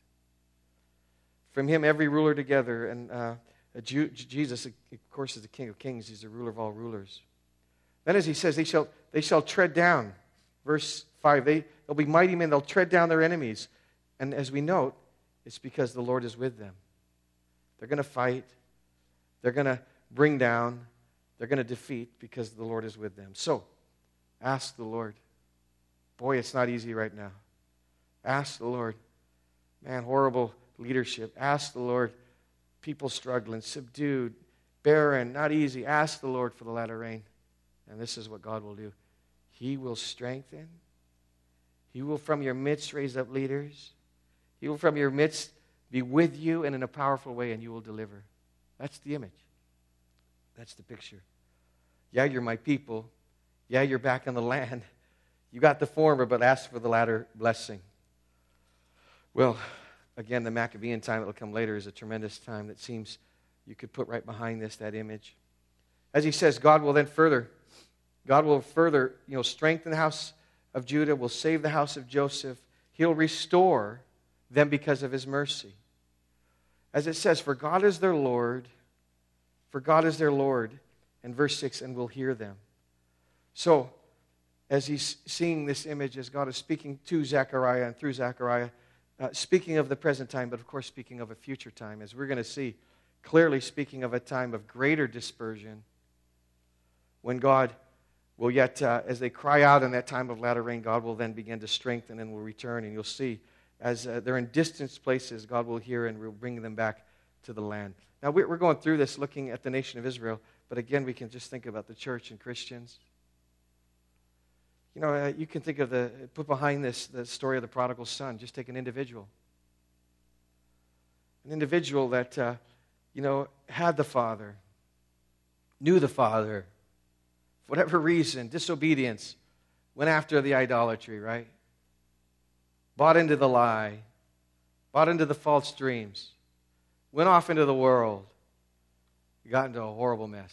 From him, every ruler together, and Jesus, of course, is the King of Kings. He's the ruler of all rulers. Then as he says, they shall tread down. Verse 5, they'll be mighty men. They'll tread down their enemies. And as we note, it's because the Lord is with them. They're going to fight. They're going to bring down. They're going to defeat because the Lord is with them. So, ask the Lord. Boy, it's not easy right now. Ask the Lord. Man, horrible leadership. Ask the Lord. People struggling, subdued, barren, not easy. Ask the Lord for the latter rain. And this is what God will do. He will strengthen. He will from your midst raise up leaders. He will from your midst be with you and in a powerful way, and you will deliver. That's the image. That's the picture. Yeah, you're my people. Yeah, you're back in the land. You got the former, but ask for the latter blessing. Well, again, the Maccabean time that will come later is a tremendous time that seems you could put right behind this, that image. As he says, God will further, strengthen the house of Judah, will save the house of Joseph. He'll restore them because of his mercy. As it says, for God is their Lord, and verse 6, and will hear them. So, as he's seeing this image, as God is speaking to Zechariah and through Zechariah, speaking of the present time, but of course speaking of a future time, as we're going to see, clearly speaking of a time of greater dispersion, when God will yet, as they cry out in that time of latter rain, God will then begin to strengthen and will return, and you'll see, as they're in distant places, God will hear and will bring them back to the land. Now, we're going through this looking at the nation of Israel, but again, we can just think about the church and Christians. You can think of put behind this the story of the prodigal son. Just take an individual. An individual that, had the father, knew the father, for whatever reason, disobedience, went after the idolatry, right? Bought into the lie, bought into the false dreams, went off into the world, got into a horrible mess.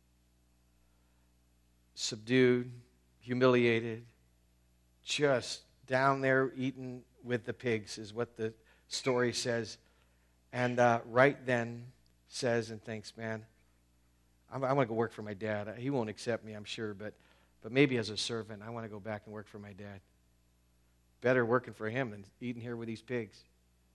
Subdued, humiliated, just down there eating with the pigs is what the story says. And right then says and thinks, man, I'm going to go work for my dad. He won't accept me, I'm sure, but maybe as a servant, I want to go back and work for my dad. Better working for him than eating here with these pigs.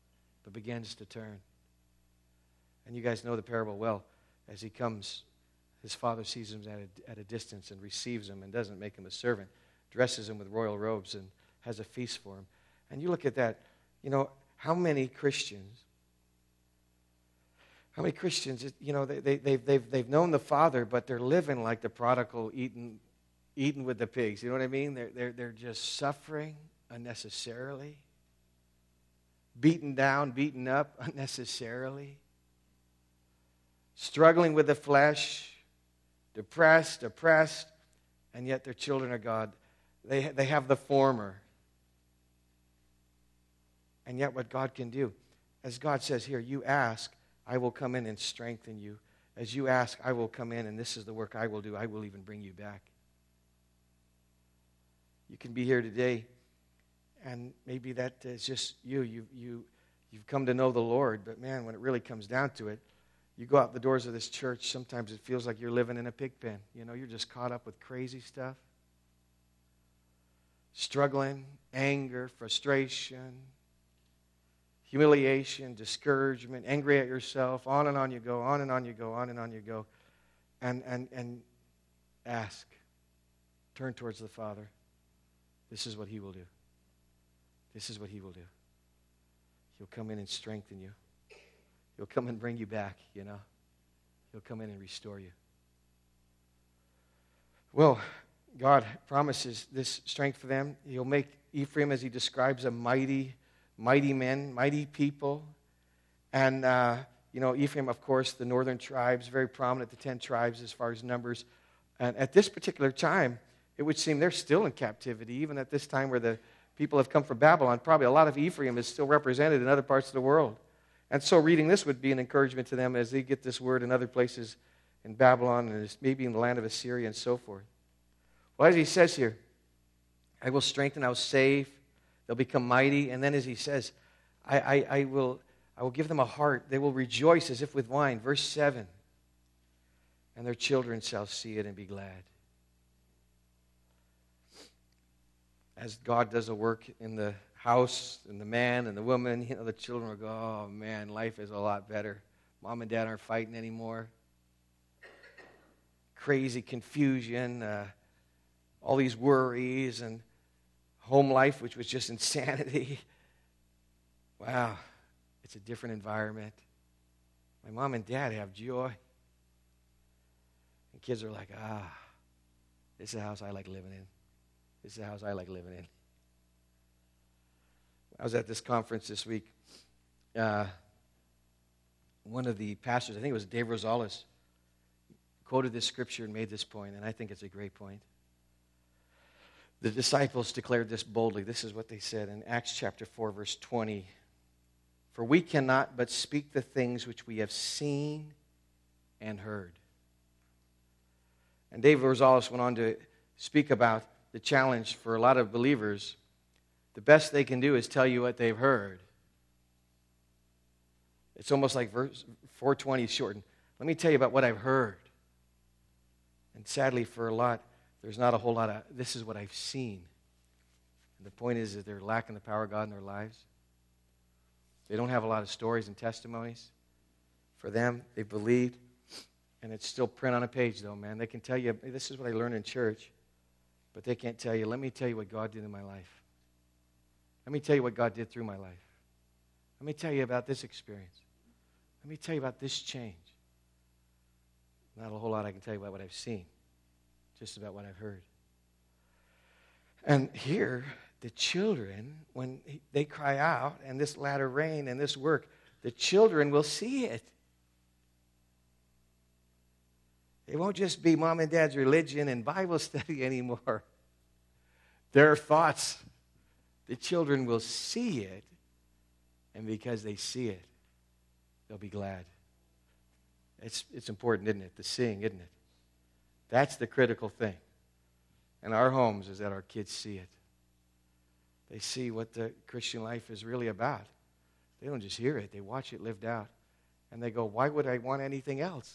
but begins to turn. And you guys know the parable well. As he comes, his father sees him at a distance and receives him and doesn't make him a servant, dresses him with royal robes and has a feast for him. And you look at that, how many Christians, they've known the Father, but they're living like the prodigal eating with the pigs. You know what I mean? They're just suffering unnecessarily, beaten down, beaten up unnecessarily, struggling with the flesh, depressed, oppressed, and yet they're children of God. They have the former. And yet what God can do, as God says here, you ask, I will come in and strengthen you. As you ask, I will come in, and this is the work I will do. I will even bring you back. You can be here today, and maybe that is just you. You've come to know the Lord, but man, when it really comes down to it, you go out the doors of this church, sometimes it feels like you're living in a pig pen. You're just caught up with crazy stuff. Struggling, anger, frustration, humiliation, discouragement, angry at yourself, on and on you go, on and on you go, on and on you go. And ask. Turn towards the Father. This is what He will do. This is what He will do. He'll come in and strengthen you. He'll come and bring you back, He'll come in and restore you. Well, God promises this strength for them. He'll make Ephraim, as He describes, a mighty men, mighty people. And, Ephraim, of course, the northern tribes, very prominent, the 10 tribes as far as numbers. And at this particular time, it would seem they're still in captivity, even at this time where the people have come from Babylon. Probably a lot of Ephraim is still represented in other parts of the world. And so reading this would be an encouragement to them as they get this word in other places in Babylon and maybe in the land of Assyria and so forth. Well, as he says here, I will strengthen, I will save, they'll become mighty. And then as he says, I will give them a heart. They will rejoice as if with wine. Verse 7, and their children shall see it and be glad. As God does a work in the house and the man and the woman, the children will go, oh man, life is a lot better. Mom and dad aren't fighting anymore. Crazy confusion, all these worries and home life, which was just insanity. Wow, it's a different environment. My mom and dad have joy. And kids are like, this is the house I like living in. This is the house I like living in. I was at this conference this week. One of the pastors, I think it was Dave Rosales, quoted this scripture and made this point, and I think it's a great point. The disciples declared this boldly. This is what they said in Acts chapter 4, verse 20. For we cannot but speak the things which we have seen and heard. And Dave Rosales went on to speak about the challenge for a lot of believers. The best they can do is tell you what they've heard. It's almost like verse 420 shortened. Let me tell you about what I've heard. And sadly for a lot, there's not a whole lot of, this is what I've seen. And the point is that they're lacking the power of God in their lives. They don't have a lot of stories and testimonies. For them, they believed. And it's still print on a page though, man. They can tell you, this is what I learned in church. But they can't tell you, let me tell you what God did in my life. Let me tell you what God did through my life. Let me tell you about this experience. Let me tell you about this change. Not a whole lot I can tell you about what I've seen. Just about what I've heard. And here, the children, when they cry out, and this latter rain and this work, the children will see it. It won't just be mom and dad's religion and Bible study anymore. Their thoughts. The children will see it, and because they see it, they'll be glad. It's important, isn't it? The seeing, isn't it? That's the critical thing. In our homes is that our kids see it. They see what the Christian life is really about. They don't just hear it. They watch it lived out. And they go, why would I want anything else?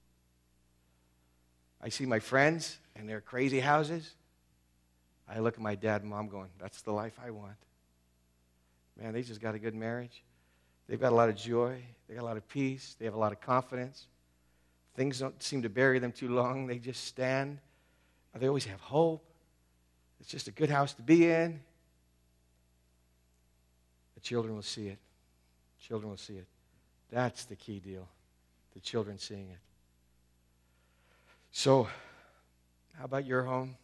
I see my friends and their crazy houses. I look at my dad and mom going, that's the life I want. Man, they just got a good marriage. They've got a lot of joy. They got a lot of peace. They have a lot of confidence. Things don't seem to bury them too long. They just stand. They always have hope. It's just a good house to be in. The children will see it. Children will see it. That's the key deal. The children seeing it. So, how about your home?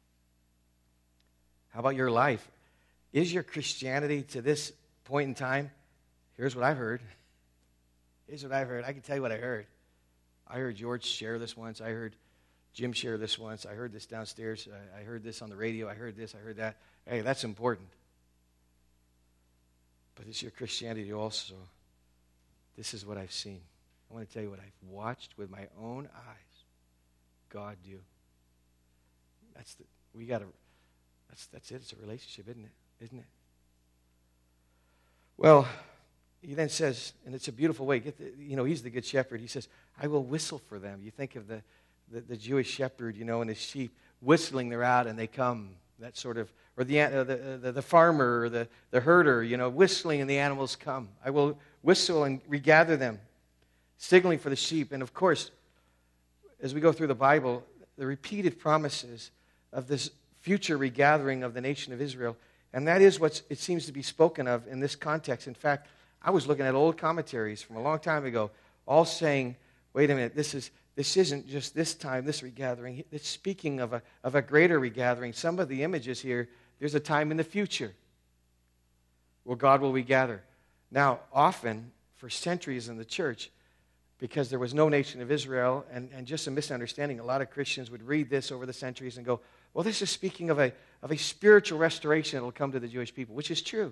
How about your life? Is your Christianity to this point in time? Here's what I've heard. Here's what I've heard. I can tell you what I heard. I heard George share this once. I heard Jim share this once. I heard this downstairs. I heard this on the radio. I heard this. I heard that. Hey, that's important. But it's your Christianity also. This is what I've seen. I want to tell you what I've watched with my own eyes God do. That's it. It's a relationship, isn't it? Isn't it? Well, he then says, and it's a beautiful way. He's the good shepherd. He says, I will whistle for them. You think of the Jewish shepherd, and his sheep whistling. They're out and they come. That sort of, or the farmer or the herder, whistling and the animals come. I will whistle and regather them, signaling for the sheep. And of course, as we go through the Bible, the repeated promises of this future regathering of the nation of Israel, and that is what it seems to be spoken of in this context. In fact, I was looking at old commentaries from a long time ago, all saying, wait a minute, this isn't just this time, this regathering. It's speaking of a greater regathering. Some of the images here, there's a time in the future where God will regather. Now, often, for centuries in the church, because there was no nation of Israel, and just a misunderstanding, a lot of Christians would read this over the centuries and go, well, this is speaking of a spiritual restoration that will come to the Jewish people, which is true.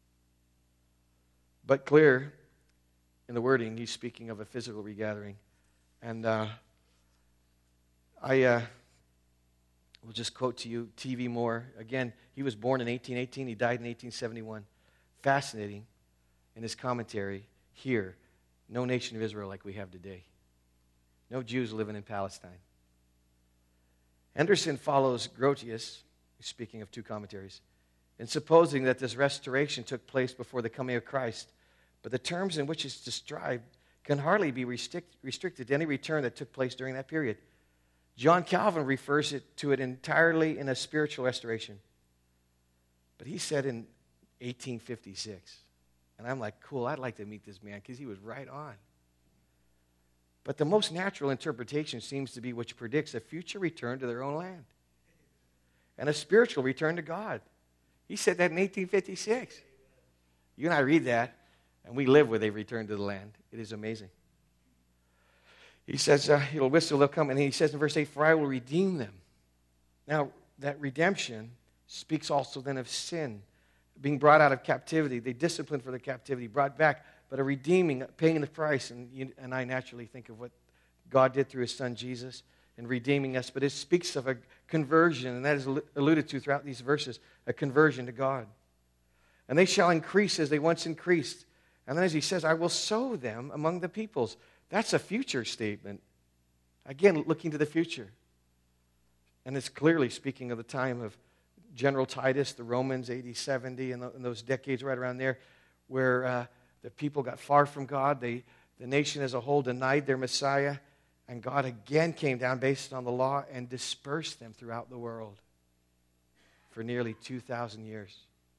But clear in the wording, he's speaking of a physical regathering. And I will just quote to you T.V. Moore. Again, he was born in 1818. He died in 1871. Fascinating in his commentary here. No nation of Israel like we have today. No Jews living in Palestine. Henderson follows Grotius, speaking of two commentaries, in supposing that this restoration took place before the coming of Christ. But the terms in which it's described can hardly be restricted to any return that took place during that period. John Calvin refers to it entirely in a spiritual restoration. But he said in 1856, and I'm like, cool, I'd like to meet this man because he was right on. But the most natural interpretation seems to be which predicts a future return to their own land and a spiritual return to God. He said that in 1856. You and I read that, and we live where they return to the land. It is amazing. He says, he'll whistle, they'll come. And he says in verse 8, for I will redeem them. Now, that redemption speaks also then of sin, being brought out of captivity. They disciplined for the captivity, brought back, but a redeeming, paying the price. And you and I naturally think of what God did through his son Jesus in redeeming us. But it speaks of a conversion, and that is alluded to throughout these verses, a conversion to God. And they shall increase as they once increased. And then as he says, I will sow them among the peoples. That's a future statement. Again, looking to the future. And it's clearly speaking of the time of General Titus, the Romans, AD 70, and those decades right around there, where the people got far from God. The nation as a whole denied their Messiah. And God again came down based on the law and dispersed them throughout the world for nearly 2,000 years.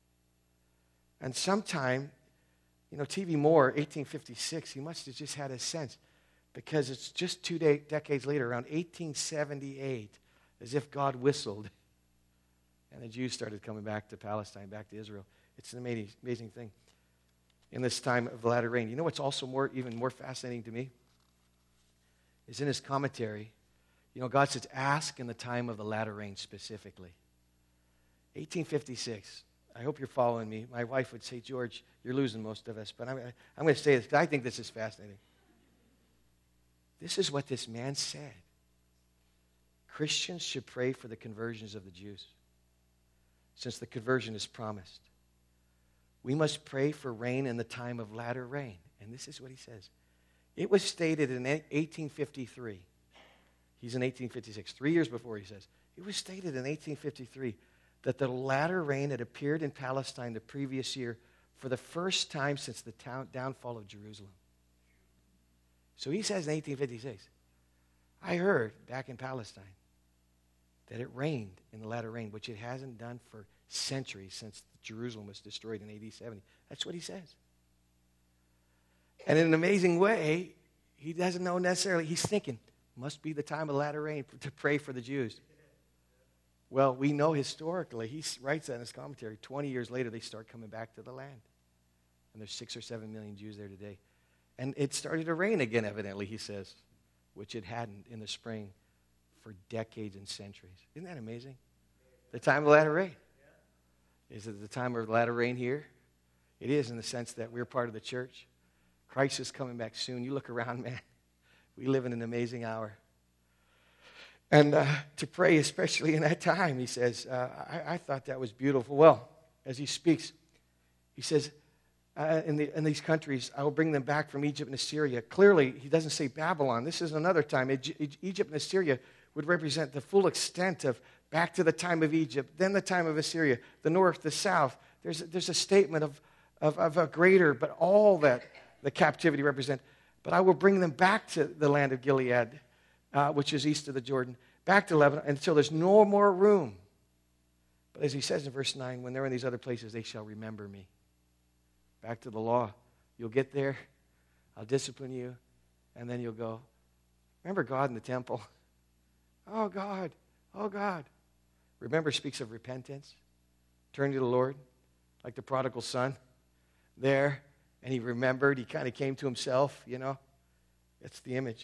And sometime, T.V. Moore, 1856, he must have just had a sense, because it's just 2 decades later, around 1878, as if God whistled, and the Jews started coming back to Palestine, back to Israel. It's an amazing thing. In this time of the latter rain. You know what's also even more fascinating to me? Is in his commentary, God says, ask in the time of the latter rain specifically. 1856. I hope you're following me. My wife would say, George, you're losing most of us. But I'm going to say this because I think this is fascinating. This is what this man said. Christians should pray for the conversions of the Jews, since the conversion is promised. We must pray for rain in the time of latter rain. And this is what he says. It was stated in 1853. He's in 1856, 3 years before he says. It was stated in 1853 that the latter rain had appeared in Palestine the previous year for the first time since the downfall of Jerusalem. So he says in 1856, I heard back in Palestine that it rained in the latter rain, which it hasn't done for centuries since Jerusalem was destroyed in AD 70. That's what he says. And in an amazing way, he doesn't know necessarily. He's thinking, must be the time of latter rain to pray for the Jews. Well, we know historically, he writes that in his commentary, 20 years later, they start coming back to the land. And there's 6 or 7 million Jews there today. And it started to rain again, evidently, he says, which it hadn't in the spring for decades and centuries. Isn't that amazing? The time of latter rain. Is it the time of latter rain here? It is in the sense that we're part of the church. Christ is coming back soon. You look around, man. We live in an amazing hour. And to pray, especially in that time, he says, I thought that was beautiful. Well, as he speaks, he says, in these countries, I will bring them back from Egypt and Assyria. Clearly, he doesn't say Babylon. This is another time. Egypt and Assyria would represent the full extent of back to the time of Egypt, then the time of Assyria, the north, the south. There's a statement of a greater, but all that the captivity represent. But I will bring them back to the land of Gilead, which is east of the Jordan, back to Lebanon, until there's no more room. But as he says in verse 9, when they're in these other places, they shall remember me. Back to the law. You'll get there. I'll discipline you. And then you'll go, remember God in the temple? Oh, God. Oh, God. Remember speaks of repentance. Turn to the Lord, like the prodigal son there. And he remembered. He kind of came to himself, you know. That's the image.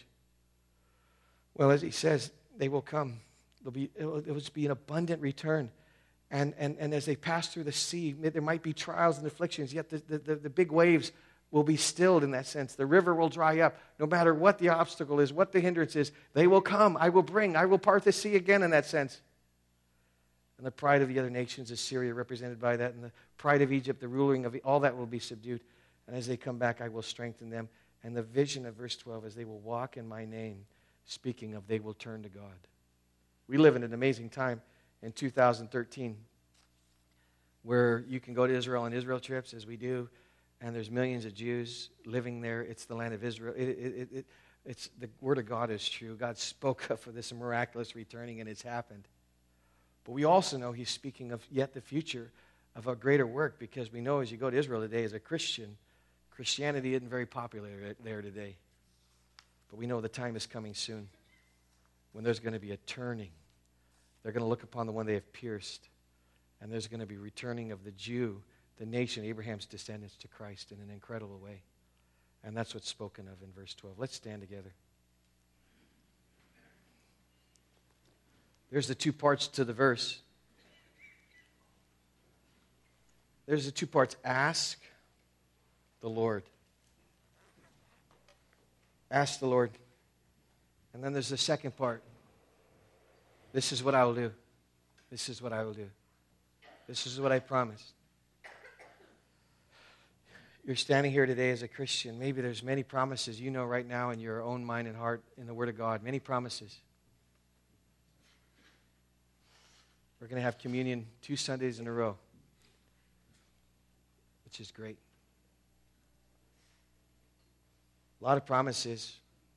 Well, as he says, they will come. It will be an abundant return. And as they pass through the sea, there might be trials and afflictions, yet the big waves will be stilled in that sense. The river will dry up. No matter what the obstacle is, what the hindrance is, they will come. I will part the sea again in that sense. And the pride of the other nations, Assyria represented by that, and the pride of Egypt, the ruling of all that will be subdued. And as they come back, I will strengthen them. And the vision of verse 12 is they will walk in my name, speaking of they will turn to God. We live in an amazing time in 2013 where you can go to Israel on Israel trips, as we do, and there's millions of Jews living there. It's the land of Israel. It's the word of God is true. God spoke of for this miraculous returning, and it's happened. But we also know he's speaking of yet the future of a greater work, because we know as you go to Israel today as a Christian, Christianity isn't very popular there today. But we know the time is coming soon when there's going to be a turning. They're going to look upon the one they have pierced, and there's going to be returning of the Jew, the nation, Abraham's descendants, to Christ in an incredible way. And that's what's spoken of in verse 12. Let's stand together. There's the two parts to the verse. There's the two parts. Ask the Lord. Ask the Lord. And then there's the second part. This is what I will do. This is what I will do. This is what I promised. You're standing here today as a Christian. Maybe there's many promises you know right now in your own mind and heart in the Word of God. Many promises. We're going to have communion 2 Sundays in a row, which is great. A lot of promises.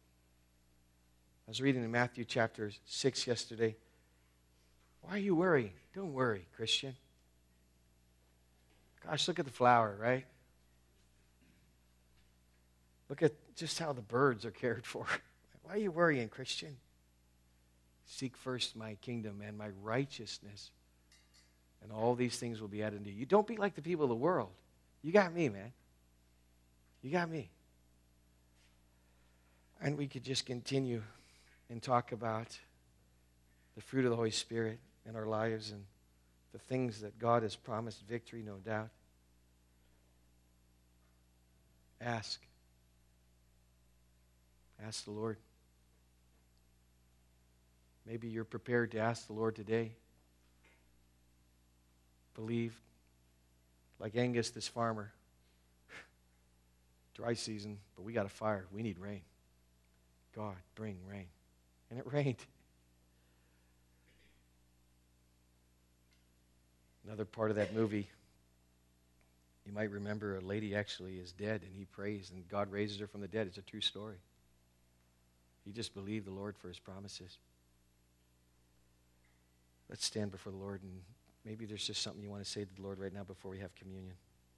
I was reading in Matthew chapter 6 yesterday. Why are you worrying? Don't worry, Christian. Gosh, look at the flower, right? Look at just how the birds are cared for. Why are you worrying, Christian? Seek first my kingdom and my righteousness, and all these things will be added to you. Don't be like the people of the world. You got me, man. You got me. And we could just continue and talk about the fruit of the Holy Spirit in our lives and the things that God has promised victory, no doubt. Ask. Ask the Lord. Maybe you're prepared to ask the Lord today. Believe, like Angus, this farmer. Dry season, but we got a fire. We need rain. God, bring rain. And it rained. Another part of that movie You might remember a lady actually is dead, and he prays, and God raises her from the dead. It's a true story. He just believed the Lord for his promises. Let's stand before the Lord, and maybe there's just something you want to say to the Lord right now before we have communion.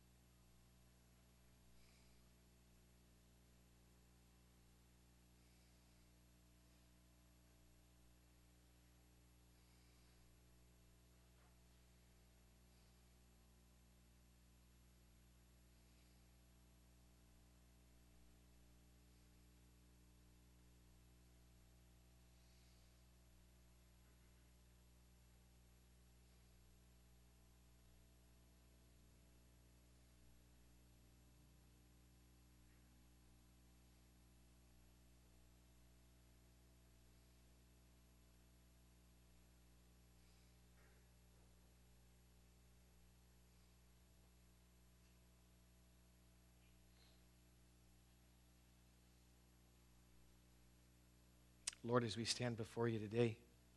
Lord, as we stand before you today,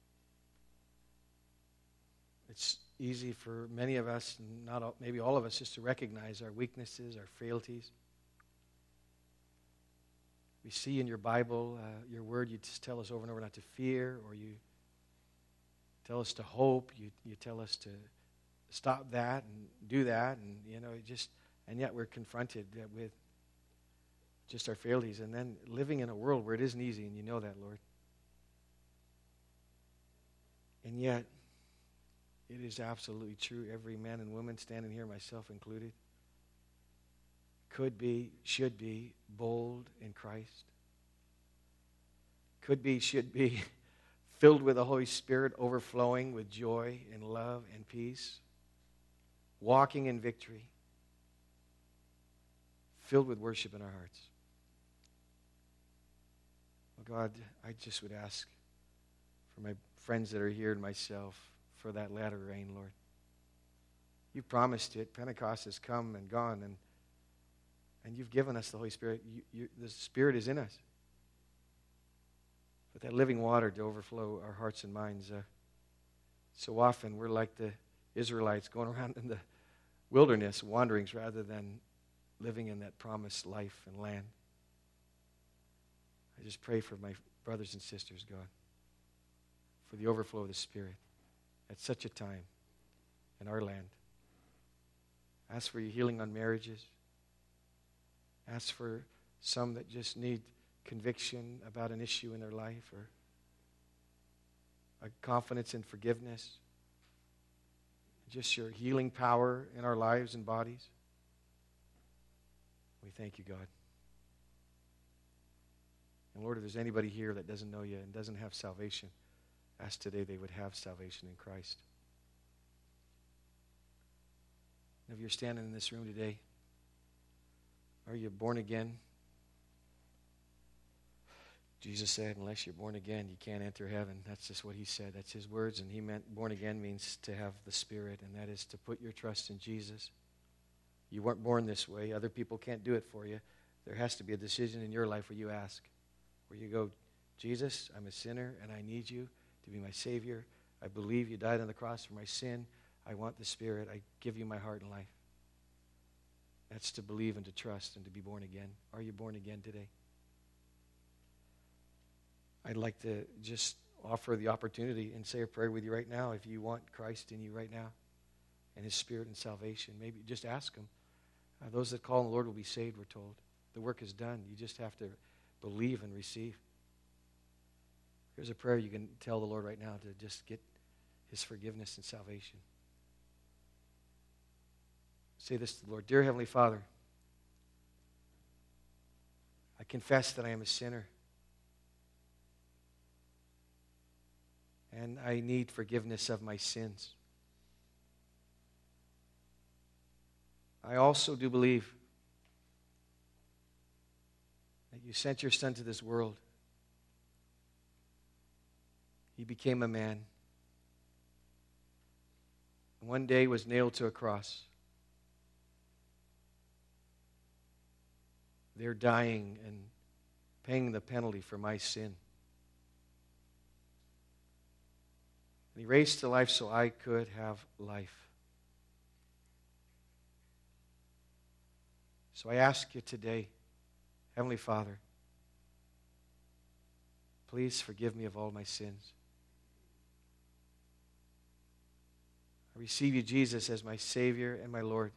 it's easy for many of us, and not all, maybe all of us, just to recognize our weaknesses, our frailties. We see in your Bible, your word, you just tell us over and over not to fear, or you tell us to hope. You tell us to stop that and do that, and and yet we're confronted with just our frailties, and then living in a world where it isn't easy, and you know that, Lord. And yet, it is absolutely true. Every man and woman standing here, myself included, could be, should be bold in Christ. Could be, should be filled with the Holy Spirit, overflowing with joy and love and peace, walking in victory, filled with worship in our hearts. Well, God, I just would ask for my friends that are here and myself for that latter rain, Lord. You promised it. Pentecost has come and gone, and you've given us the Holy Spirit. The Spirit is in us. But that living water to overflow our hearts and minds. So often we're like the Israelites going around in the wilderness, wanderings, rather than living in that promised life and land. I just pray for my brothers and sisters, God, for the overflow of the Spirit at such a time in our land. Ask for your healing on marriages. Ask for some that just need conviction about an issue in their life, or a confidence in forgiveness. Just your healing power in our lives and bodies. We thank you, God. And Lord, if there's anybody here that doesn't know you and doesn't have salvation, ask today they would have salvation in Christ. And if you're standing in this room today, are you born again? Jesus said, unless you're born again, you can't enter heaven. That's just what he said. That's his words. And he meant born again means to have the Spirit, and that is to put your trust in Jesus. You weren't born this way. Other people can't do it for you. There has to be a decision in your life where you ask, where you go, Jesus, I'm a sinner, and I need you to be my Savior. I believe you died on the cross for my sin. I want the Spirit. I give you my heart and life. That's to believe and to trust and to be born again. Are you born again today? I'd like to just offer the opportunity and say a prayer with you right now if you want Christ in you right now and his Spirit and salvation. Maybe just ask him. Those that call on the Lord will be saved, we're told. The work is done. You just have to believe and receive. Here's a prayer you can tell the Lord right now to just get his forgiveness and salvation. Say this to the Lord. Dear Heavenly Father, I confess that I am a sinner. And I need forgiveness of my sins. I also do believe that you sent your Son to this world. He became a man. And one day was nailed to a cross. They're dying and paying the penalty for my sin. And he raised to life so I could have life. So I ask you today, Heavenly Father, please forgive me of all my sins. I receive you, Jesus, as my Savior and my Lord.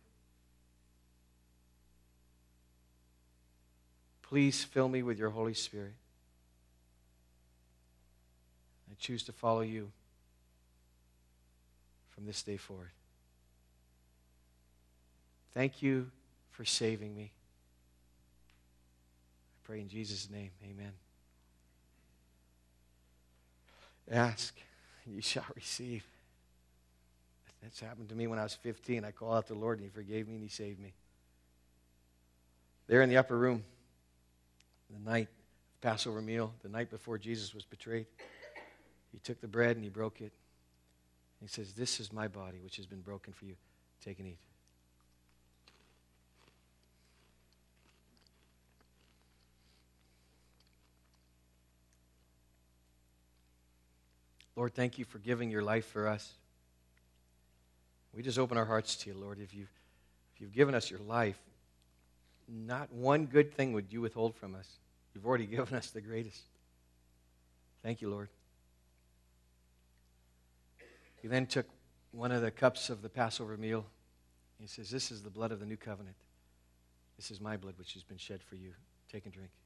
Please fill me with your Holy Spirit. I choose to follow you from this day forward. Thank you for saving me. I pray in Jesus' name, amen. Ask, and you shall receive. That's happened to me when I was 15. I called out to the Lord, and He forgave me, and He saved me. There in the upper room, the night of Passover meal, the night before Jesus was betrayed, He took the bread and He broke it. He says, "This is my body, which has been broken for you. Take and eat." Lord, thank you for giving your life for us. We just open our hearts to you, Lord. If you've given us your life, not one good thing would you withhold from us. You've already given us the greatest. Thank you, Lord. He then took one of the cups of the Passover meal. He says, "This is the blood of the new covenant. This is my blood which has been shed for you. Take and drink."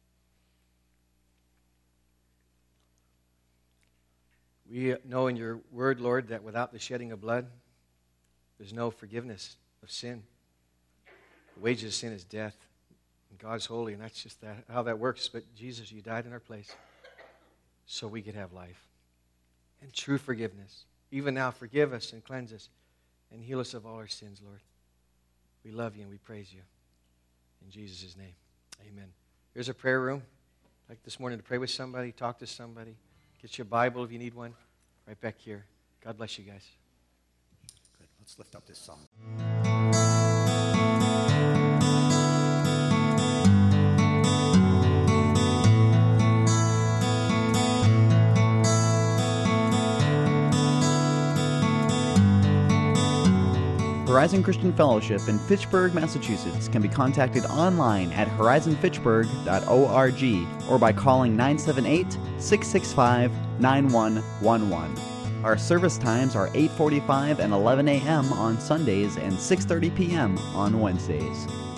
We know in your word, Lord, that without the shedding of blood, there's no forgiveness of sin. The wages of sin is death. And God's holy, and that's just how that works. But Jesus, you died in our place so we could have life and true forgiveness. Even now, forgive us and cleanse us and heal us of all our sins, Lord. We love you and we praise you. In Jesus' name, amen. Here's a prayer room. I'd like this morning to pray with somebody, talk to somebody. Get your Bible if you need one. Right back here. God bless you guys. Good. Let's lift up this song. Horizon Christian Fellowship in Fitchburg, Massachusetts can be contacted online at horizonfitchburg.org or by calling 978-665-9111. Our service times are 8:45 and 11 a.m. on Sundays and 6:30 p.m. on Wednesdays.